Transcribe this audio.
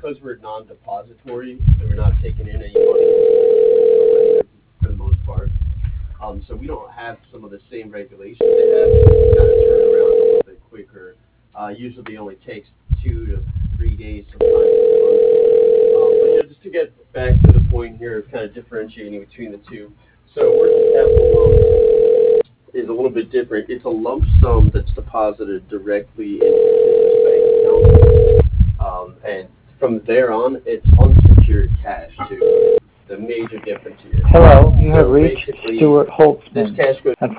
because we're non-depository, so we're not taking in any money for the most part. So we don't have some of the same regulations they have. We kind of turn around a little bit quicker. Usually only takes 2 to 3 days sometimes. But yeah, just to get back to the point here of kind of differentiating between the two. So working capital loans is a little bit different. It's a lump sum that's deposited directly into the business bank account. And from there on, it's unsecured cash too. The major difference here. Hello, you have So reached basically, Stuart this Holtzman. cash goes